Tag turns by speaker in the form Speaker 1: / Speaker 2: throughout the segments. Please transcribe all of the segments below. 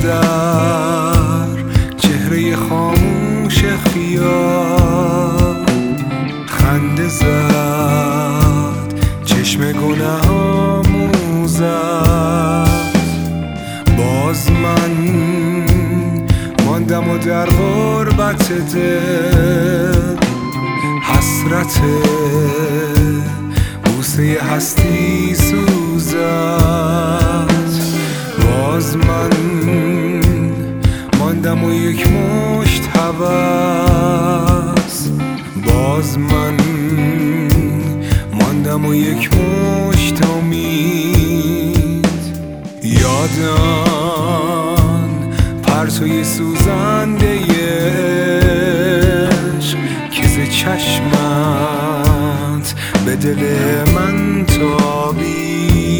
Speaker 1: نظر چهره خاموش خیال خنده زد، چشم گناهامو زد. باز من ماندم و در غربت دل حسرت بوسه هستی سوزد. باز من ماندم و یک مشت هوس، باز من ماندم و یک مشت امید. یادم پرتوی سوزنده عشق که ز چشمت به دل من تابید.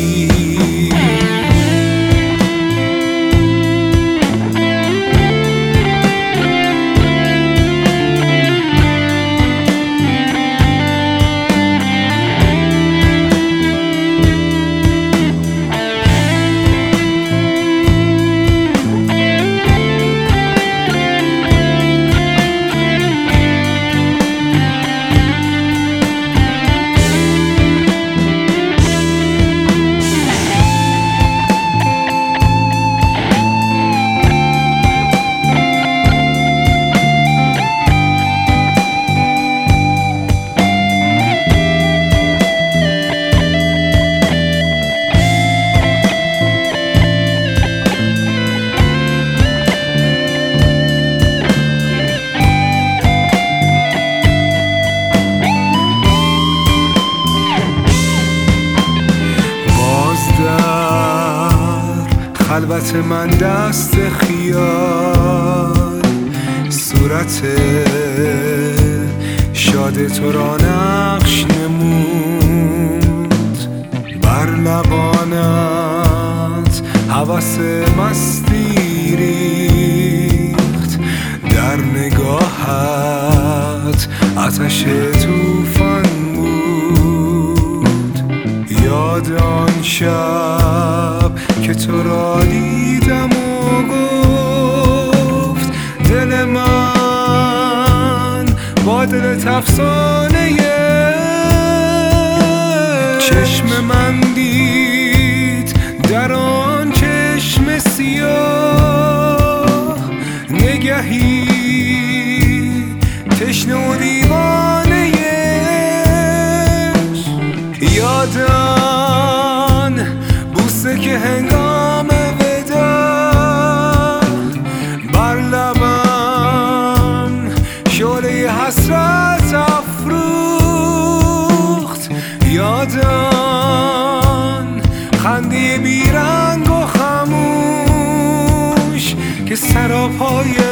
Speaker 1: خلوت من دست خیال صورت شاد تو را نقش نمود. بر لبانت هوس مستی ریخت، در نگاهت آتش طوفان بود. یاد آن شب که تو را دیدم و گفت دل من با دلت افسانه چشم من دید در آن چشم سیاه نگهی تشنه و دیوانه. یادم بوسه که هنگام ودا بر لبم شعله حسرت افروخت. یادم خنده بیرنگ و خموش که سراپای